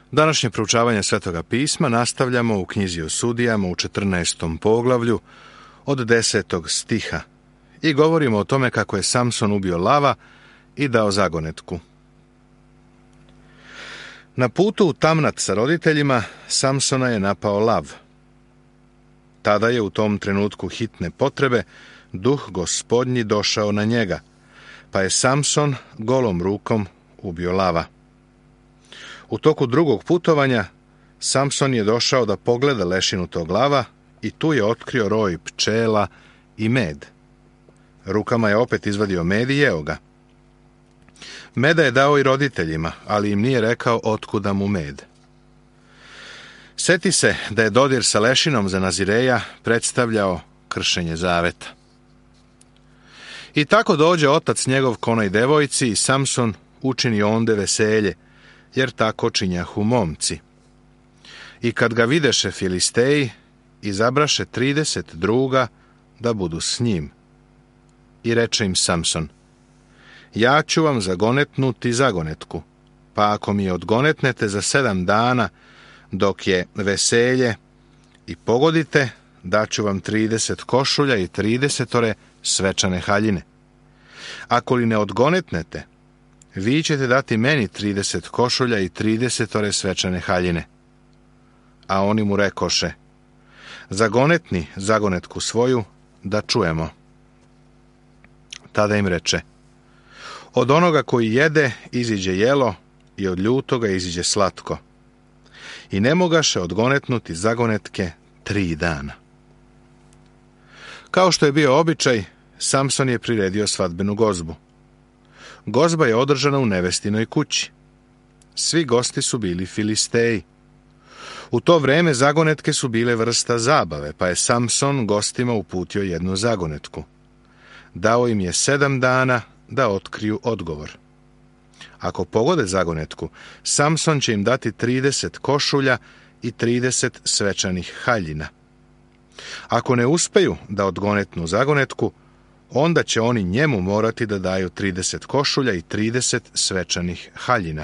Današnje proučavanje Svetoga pisma nastavljamo u knjizi o sudijama u 14. poglavlju od 10. stiha i govorimo o tome kako je Samson ubio lava i dao zagonetku. Na putu u Tamnat sa roditeljima Samsona je napao lav. Tada je u tom trenutku hitne potrebe duh Gospodnji došao na njega, pa je Samson golom rukom ubio lava. U toku drugog putovanja Samson je došao da pogleda lešinu tog lava i tu je otkrio roj pčela i med. Rukama je opet izvadio med i jeo ga. Meda je dao i roditeljima, ali im nije rekao otkuda mu med. Seti se da je dodir sa lešinom za Nazireja predstavljao kršenje zaveta. I tako dođe otac njegov k onoj devojci i Samson učini onde veselje, jer tako činjahu momci. I kad ga videše Filisteji, izabraše 30 druga da budu s njim. I reče im Samson: ja ću vam zagonetnuti zagonetku, pa ako mi je odgonetnete za 7 dana, dok je veselje, i pogodite, daću vam 30 košulja i 30 svečane haljine. Ako li ne odgonetnete, vi ćete dati meni 30 košulja i 30 svečane haljine. A oni mu rekoše: zagonetni zagonetku svoju, da čujemo. Tada im reče: od onoga koji jede iziđe jelo i od ljutoga iziđe slatko. I ne mogaše odgonetnuti zagonetke 3 dana. Kao što je bio običaj, Samson je priredio svadbenu gozbu. Gozba je održana u nevestinoj kući. Svi gosti su bili Filisteji. U to vreme zagonetke su bile vrsta zabave, pa je Samson gostima uputio jednu zagonetku. Dao im je 7 dana da otkriju odgovor. Ako pogode zagonetku, Samson će im dati 30 košulja i 30 svečanih haljina. Ako ne uspeju da odgonetnu zagonetku, onda će oni njemu morati da daju 30 košulja i 30 svečanih haljina.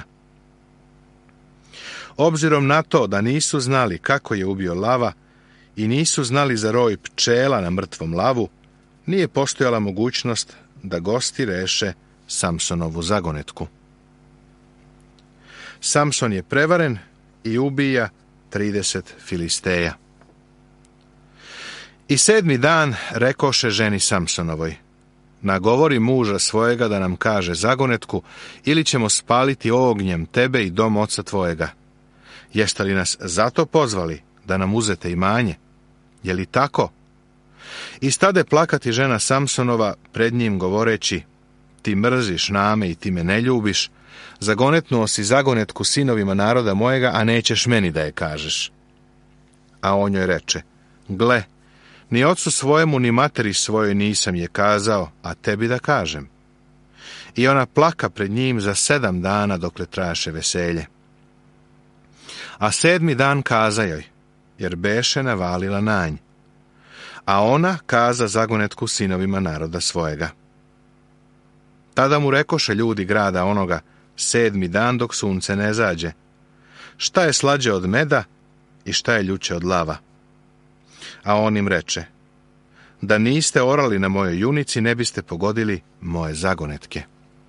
Obzirom na to da nisu znali kako je ubio lava i nisu znali za roj pčela na mrtvom lavu, nije postojala mogućnost da gosti reše Samsonovu zagonetku. Samson je prevaren i ubija 30 Filisteja. I 7. dan rekoše ženi Samsonovoj: nagovori muža svojega da nam kaže zagonetku, ili ćemo spaliti ognjem tebe i dom oca tvojega. Jeste li nas zato pozvali da nam uzete imanje? Je li tako? I stade plakati žena Samsonova pred njim govoreći: ti mrziš name i ti me ne ljubiš, zagonetnuo si zagonetku sinovima naroda mojega, a nećeš meni da je kažeš. A on joj reče: gle, ni ocu svojemu ni materi svojoj nisam je kazao, a tebi da kažem. I ona plaka pred njim za 7 dana dokle trajaše veselje. A 7. dan kaza joj, jer beše navalila na nj. A ona kaza zagonetku sinovima naroda svojega. Tada mu rekoše ljudi grada onoga 7. dan dok sunce ne zađe: šta je slađe od meda i šta je ljuće od lava? A on im reče: da niste orali na mojoj junici, ne biste pogodili moje zagonetke.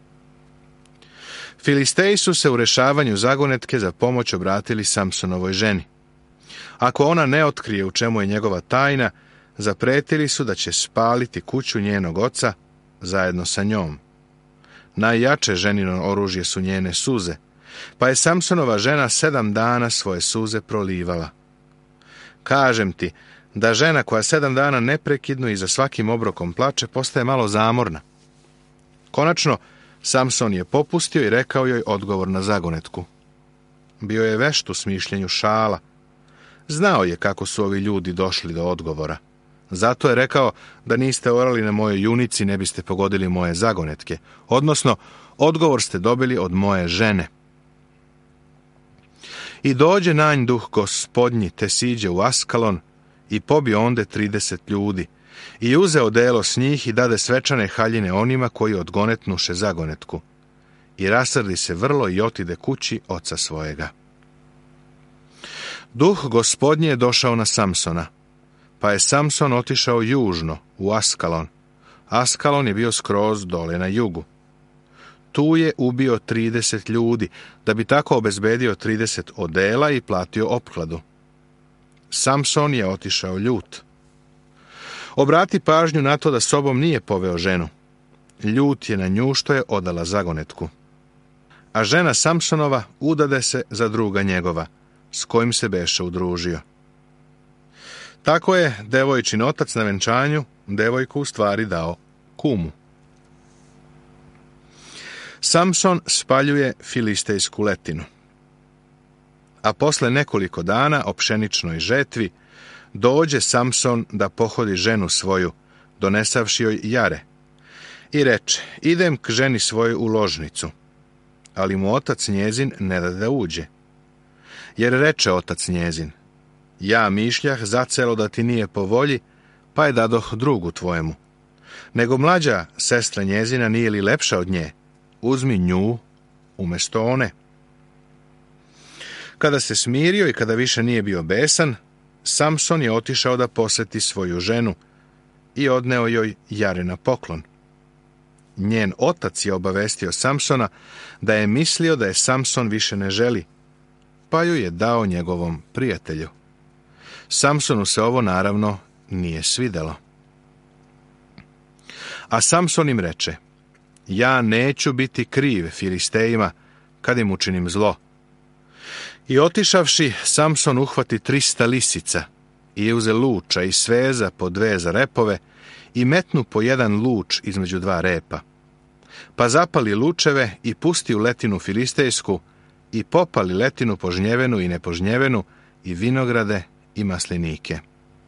Filisteji su se u rešavanju zagonetke za pomoć obratili Samsonovoj ženi. Ako ona ne otkrije u čemu je njegova tajna, zapretili su da će spaliti kuću njenog oca zajedno sa njom. Najjače ženino oružje su njene suze, pa je Samsonova žena 7 dana svoje suze prolivala. Kažem ti da žena koja 7 dana neprekidno i za svakim obrokom plače postaje malo zamorna. Konačno, Samson je popustio i rekao joj odgovor na zagonetku. Bio je vešt u smišljenju šala. Znao je kako su ovi ljudi došli do odgovora. Zato je rekao: da niste orali na mojoj junici, ne biste pogodili moje zagonetke. Odnosno, odgovor ste dobili od moje žene. I dođe na nj duh Gospodnji, te siđe u Askalon i pobio onde 30 ljudi. I uzeo delo s njih i dade svečane haljine onima koji odgonetnuše zagonetku. I rasrdi se vrlo i otide kući oca svojega. Duh Gospodnji je došao na Samsona, pa je Samson otišao južno, u Askalon. Askalon je bio skroz dole na jugu. Tu je ubio 30 ljudi, da bi tako obezbedio 30 odela i platio opkladu. Samson je otišao ljut. Obrati pažnju na to da sobom nije poveo ženu. Ljut je na nju što je odala zagonetku. A žena Samsonova udade se za druga njegova, s kojim se beše udružio. Tako je devojčin otac na venčanju devojku u stvari dao kumu. Samson spaljuje filistejsku letinu. A posle nekoliko dana o pšeničnoj žetvi dođe Samson da pohodi ženu svoju, donesavši joj jare. I reče, idem k ženi svojoj u ložnicu. Ali mu otac njezin ne da uđe. Jer reče otac njezin, ja mišljah zacelo da ti nije po volji, pa je dadoh drugu tvojemu. Nego mlađa sestra njezina nije li lepša od nje? Uzmi nju umjesto one. Kada se smirio i kada više nije bio besan, Samson je otišao da poseti svoju ženu i odneo joj jare na poklon. Njen otac je obavestio Samsona da je mislio da je Samson više ne želi, pa ju je dao njegovom prijatelju. Samsonu se ovo naravno nije svidelo. A Samson im reče, ja neću biti kriv Filistejima kad im učinim zlo. I otišavši, Samson uhvati 300 lisica i uze luča i sveza po 2 za repove i metnu po 1 luč između 2 repa. Pa zapali lučeve i pusti u letinu filistejsku i popali letinu požnjevenu i nepožnjevenu i vinograde i maslinike.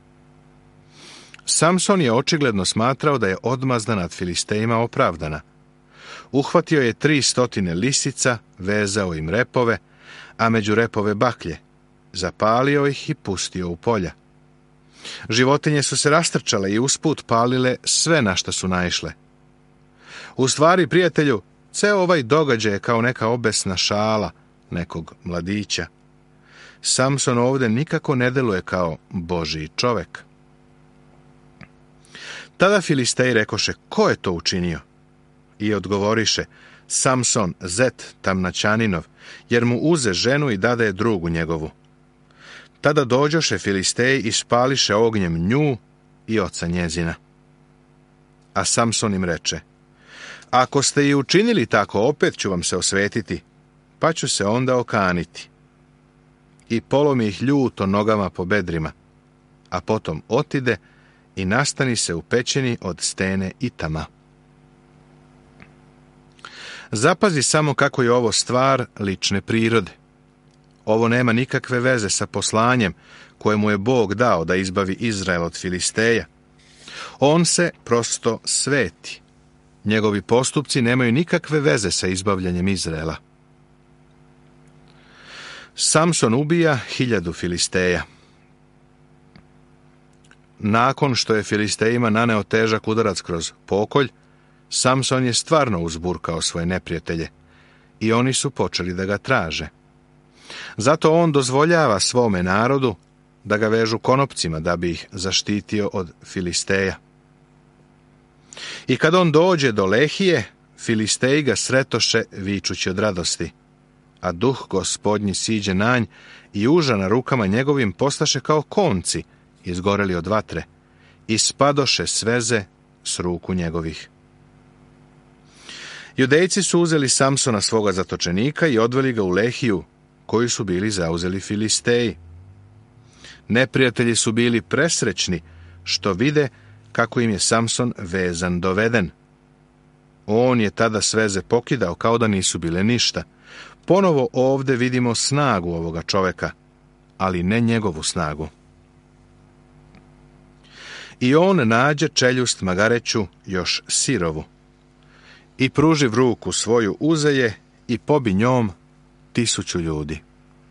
Samson je očigledno smatrao da je odmazda nad Filistejima opravdana. Uhvatio je 300 lisica, vezao im repove, a među repove baklje, zapalio ih i pustio u polja. Životinje su se rastrčale i usput palile sve na što su naišle. U stvari, prijatelju, ceo ovaj događaj je kao neka obesna šala nekog mladića. Samson ovdje nikako ne deluje kao Božji čovek. Tada Filisteji rekoše, ko je to učinio? I odgovoriše, Samson, zet Tamnaćaninov, jer mu uze ženu i dade je drugu njegovu. Tada dođoše Filisteji i spališe ognjem nju i oca njezina. A Samson im reče, ako ste i učinili tako, opet ću vam se osvetiti, pa ću se onda okaniti. I polomi ih ljuto nogama po bedrima, a potom otide i nastani se u pećini od stene Itama. Zapazi samo kako je ovo stvar lične prirode. Ovo nema nikakve veze sa poslanjem koje mu je Bog dao da izbavi Izrael od Filisteja. On se prosto sveti. Njegovi postupci nemaju nikakve veze sa izbavljanjem Izraela. Samson ubija 1000 Filisteja. Nakon što je Filistejima naneo težak udarac kroz pokolj, Samson je stvarno uzburkao svoje neprijatelje i oni su počeli da ga traže. Zato on dozvoljava svome narodu da ga vežu konopcima da bi ih zaštitio od Filisteja. I kad on dođe do Lehije, Filisteji ga sretoše vičući od radosti, a duh Gospodnji siđe na nj i uža na rukama njegovim postaše kao konci izgoreli od vatre i spadoše sveze s ruku njegovih. Judejci su uzeli Samsona svoga zatočenika i odveli ga u Lehiju, koju su bili zauzeli Filisteji. Neprijatelji su bili presrećni što vide kako im je Samson vezan doveden. On je tada sveze pokidao kao da nisu bile ništa. Ponovo ovdje vidimo snagu ovoga čoveka, ali ne njegovu snagu. I on nađe čeljust magareću još sirovu i pruživ ruku svoju uzeje i pobi njom 1000 ljudi.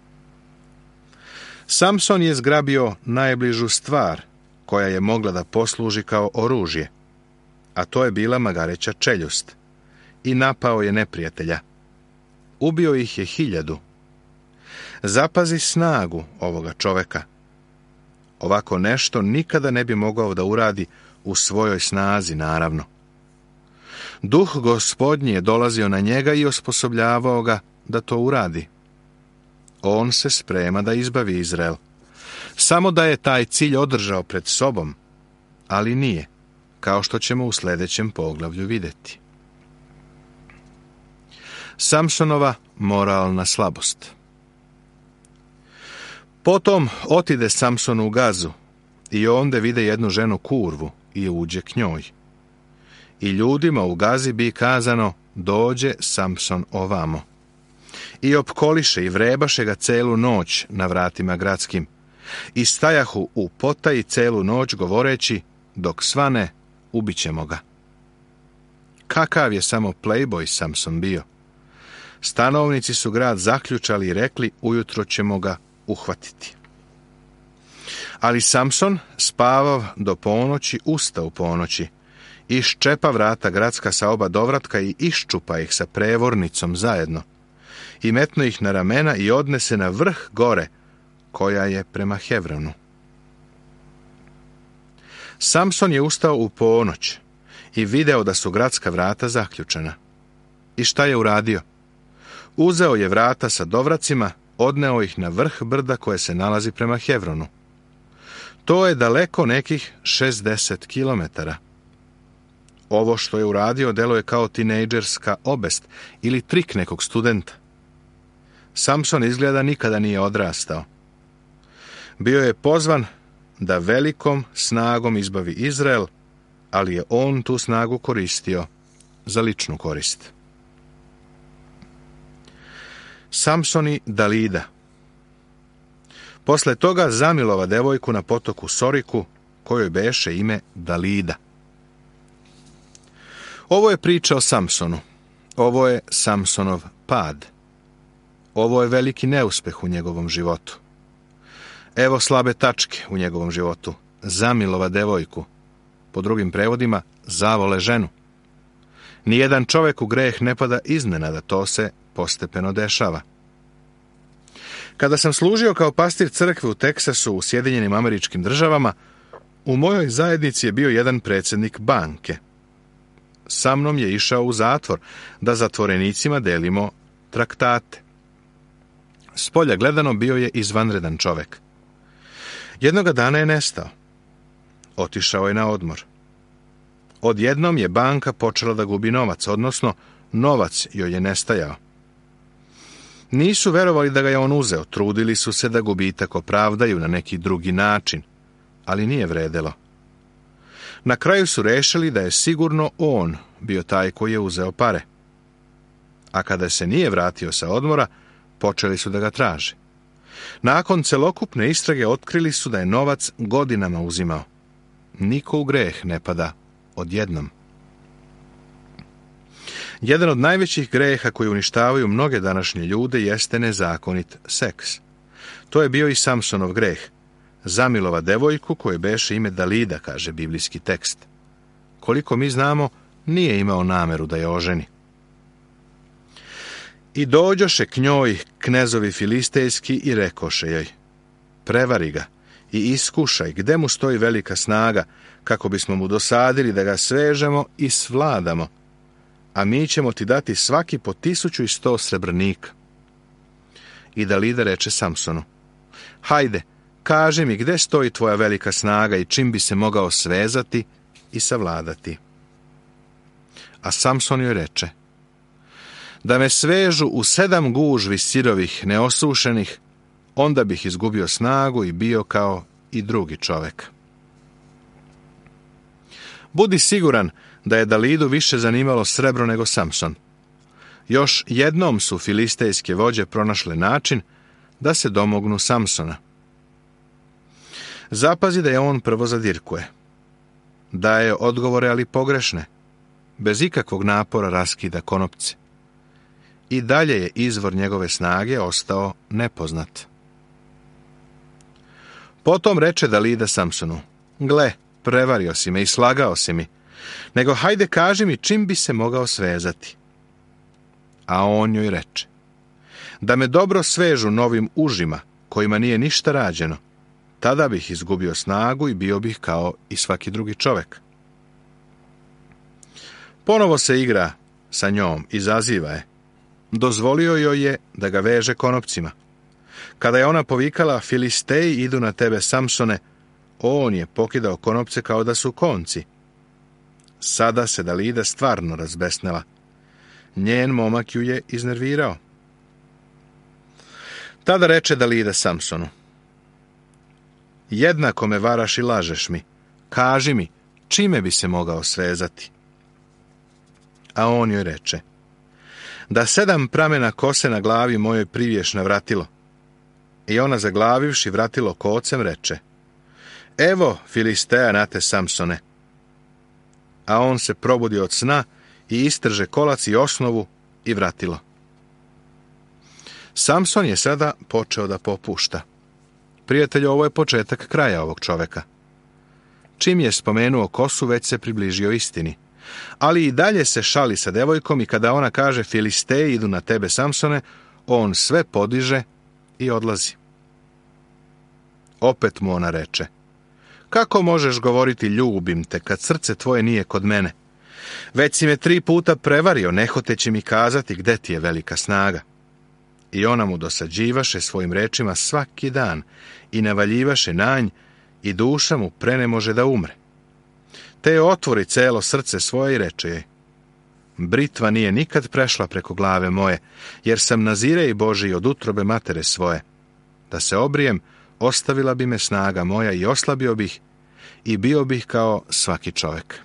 Samson je zgrabio najbližu stvar koja je mogla da posluži kao oružje, a to je bila magareća čeljust, i napao je neprijatelja. Ubio ih je 1000. Zapazi snagu ovoga čoveka. Ovako nešto nikada ne bi mogao da uradi u svojoj snazi, naravno. Duh Gospodnji je dolazio na njega i osposobljavao ga da to uradi. On se sprema da izbavi Izrael. Samo da je taj cilj održao pred sobom, ali nije, kao što ćemo u sljedećem poglavlju vidjeti. Samsonova moralna slabost. Potom otide Samson u Gazu i onda vide jednu ženu kurvu i uđe k njoj. I ljudima u Gazi bi kazano, dođe Samson ovamo. I opkoliše i vrebaše ga celu noć na vratima gradskim. I stajahu u potaji celu noć govoreći, dok svane, ubićemo ga. Kakav je samo playboy Samson bio. Stanovnici su grad zaključali i rekli, ujutro ćemo ga uhvatiti. Ali Samson, spavav do ponoći, usta u ponoći, iščepa vrata gradska sa oba dovratka i iščupa ih sa prevornicom zajedno, i metno ih na ramena i odnese na vrh gore, koja je prema Hevronu. Samson je ustao u ponoć i video da su gradska vrata zaključana. I šta je uradio? Uzeo je vrata sa dovracima, odneo ih na vrh brda koje se nalazi prema Hevronu. To je daleko nekih 60 kilometara. Ovo što je uradio deluje kao tinejdžerska obest ili trik nekog studenta. Samson izgleda nikada nije odrastao. Bio je pozvan da velikom snagom izbavi Izrael, ali je on tu snagu koristio za ličnu korist. Samson i Dalida. Posle toga zamilova devojku na potoku Soriku, kojoj beše ime Dalida. Ovo je priča o Samsonu. Ovo je Samsonov pad. Ovo je veliki neuspeh u njegovom životu. Evo slabe tačke u njegovom životu. Zamilova devojku. Po drugim prevodima, zavole ženu. Nijedan čovjek u greh ne pada iznenada, to se postepeno dešava. Kada sam služio kao pastir crkve u Teksasu u Sjedinjenim Američkim Državama, u mojoj zajednici je bio jedan predsjednik banke. Sa mnom je išao u zatvor da zatvorenicima delimo traktate. Spolja gledano bio je izvanredan čovjek. Jednoga dana je nestao. Otišao je na odmor. Odjednom je banka počela da gubi novac, odnosno novac joj je nestajao. Nisu verovali da ga je on uzeo, trudili su se da gubitak opravdaju na neki drugi način, ali nije vredelo. Na kraju su rešili da je sigurno on bio taj koji je uzeo pare. A kada se nije vratio sa odmora, počeli su da ga traže. Nakon celokupne istrage otkrili su da je novac godinama uzimao. Niko u greh ne pada odjednom. Jedan od najvećih greha koji uništavaju mnoge današnje ljude jeste nezakonit seks. To je bio i Samsonov greh. Zamilova devojku koje beše ime Dalida, kaže biblijski tekst. Koliko mi znamo, nije imao nameru da je oženi. I dođoše k njoj knezovi filistejski i rekoše joj, prevari ga i iskušaj gde mu stoji velika snaga, kako bismo mu dosadili da ga svežemo i svladamo, a mi ćemo ti dati svaki po 1100 srebrnika. I Dalida reče Samsonu, hajde, kaži mi gde stoji tvoja velika snaga i čim bi se mogao svezati i savladati. A Samson joj reče, da me svežu u 7 gužvi sirovih neosušenih, onda bih izgubio snagu i bio kao i drugi čovjek. Budi siguran da je Dalidu više zanimalo srebro nego Samson. Još jednom su filistejske vođe pronašle način da se domognu Samsona. Zapazi da je on prvo zadirkuje. Daje odgovore, ali pogrešne. Bez ikakvog napora raskida konopce. I dalje je izvor njegove snage ostao nepoznat. Potom reče Dalida Samsonu, gle, prevario si me i slagao si mi, nego hajde kaži mi čim bi se mogao svezati. A on joj reče, da me dobro svežu novim užima, kojima nije ništa rađeno, tada bih izgubio snagu i bio bih kao i svaki drugi čovjek. Ponovo se igra sa njom, izaziva je. Dozvolio joj je da ga veže konopcima. Kada je ona povikala, Filisteji idu na tebe, Samsone, on je pokidao konopce kao da su konci. Sada se Dalida stvarno razbesnela. Njen momak ju je iznervirao. Tada reče Dalida Samsonu: jednako me varaš i lažeš mi. Kaži mi, čime bi se mogao svezati? A on joj reče: da 7 pramena kose na glavi mojoj priviješ na vratilo. I ona, zaglavivši vratilo kocem, reče: evo Filisteja na te, Samsone. A on se probudi od sna i istrže kolac i osnovu i vratilo. Samson je sada počeo da popušta. Prijatelju, ovo je početak kraja ovog čoveka. Čim je spomenuo kosu, već se približio istini. Ali i dalje se šali sa devojkom i kada ona kaže: Filisteji idu na tebe, Samsone, on sve podiže i odlazi. Opet mu ona reče: kako možeš govoriti ljubim te kad srce tvoje nije kod mene? Već si me 3 puta prevario, nehoteći mi kazati gde ti je velika snaga. I ona mu dosađivaše svojim rečima svaki dan i navaljivaše na nj i duša mu pre ne može da umre. Te je otvori celo srce svoje i reče joj: britva nije nikad prešla preko glave moje, jer sam Nazirej Božiji od utrobe matere svoje. Da se obrijem, ostavila bi me snaga moja i oslabio bih i bio bih kao svaki čovjek.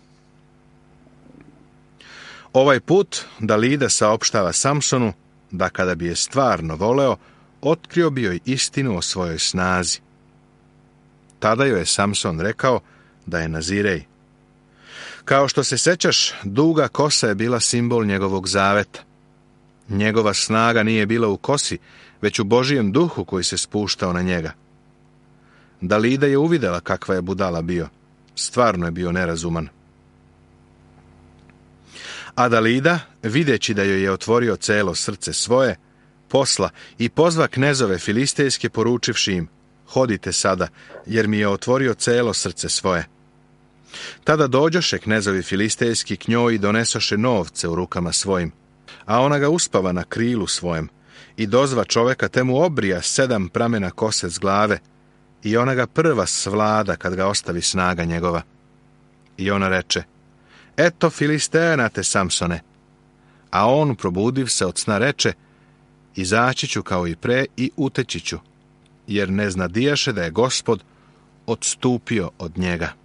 Ovaj put Dalida saopštava Samsonu da kada bi je stvarno voleo, otkrio bi joj istinu o svojoj snazi. Tada joj je Samson rekao da je Nazirej. Kao što se sećaš, duga kosa je bila simbol njegovog zaveta. Njegova snaga nije bila u kosi, već u Božijem duhu koji se spuštao na njega. Dalida je uvidela kakva je budala bio. Stvarno je bio nerazuman. A Dalida, videći da joj je otvorio celo srce svoje, posla i pozva knezove filistejske, poručivši im: hodite sada, jer mi je otvorio celo srce svoje. Tada dođoše knezovi filistejski k njoj i donesoše novce u rukama svojim, a ona ga uspava na krilu svojem i dozva čoveka, te mu obrija 7 pramena kose s glave, i ona ga prva svlada kad ga ostavi snaga njegova. I ona reče: eto Filisteja na te, Samsone. A on, probudiv se od sna, reče: izaći ću kao i pre i uteći ću, jer ne znadijaše da je Gospod odstupio od njega.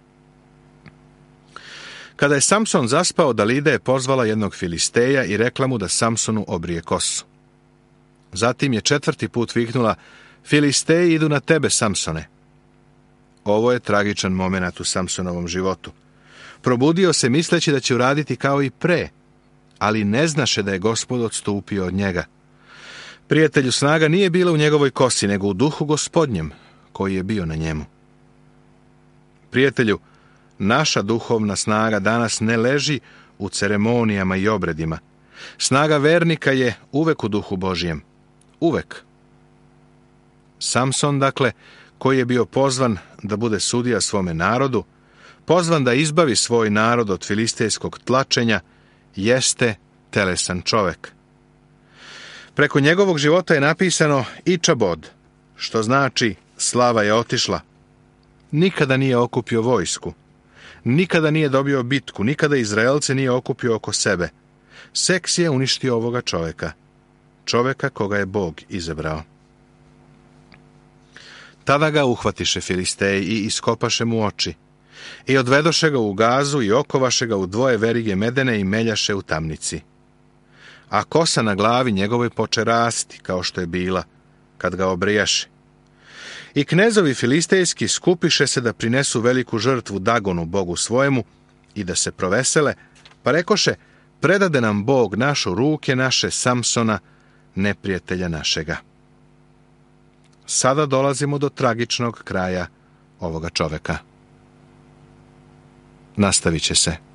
Kada je Samson zaspao, Dalida je pozvala jednog Filisteja i rekla mu da Samsonu obrije kosu. Zatim je 4. put viknula: Filisteji idu na tebe, Samsone. Ovo je tragičan momenat u Samsonovom životu. Probudio se misleći da će uraditi kao i pre, ali ne znaše da je Gospod odstupio od njega. Prijatelju, snaga nije bila u njegovoj kosi, nego u duhu Gospodnjem, koji je bio na njemu. Prijatelju, naša duhovna snaga danas ne leži u ceremonijama i obredima. Snaga vernika je uvek u duhu Božijem. Uvek. Samson, dakle, koji je bio pozvan da bude sudija svome narodu, pozvan da izbavi svoj narod od filistejskog tlačenja, jeste telesan čovek. Preko njegovog života je napisano Ičabod, što znači slava je otišla. Nikada nije okupio vojsku, nikada nije dobio bitku, nikada Izraelce nije okupio oko sebe. Seks je uništio ovoga čoveka, čoveka koga je Bog izabrao. Tada ga uhvatiše Filisteji i iskopaše mu oči, i odvedoše ga u Gazu i okovaše ga u 2 verige medene i meljaše u tamnici. A kosa na glavi njegovoj poče rasti, kao što je bila, kad ga obrijaše. I knezovi filistejski skupiše se da prinesu veliku žrtvu Dagonu, Bogu svojemu, i da se provesele, pa rekoše: predade nam Bog našu ruke naše, Samsona, neprijatelja našega. Sada dolazimo do tragičnog kraja ovoga čoveka. Nastavit će se.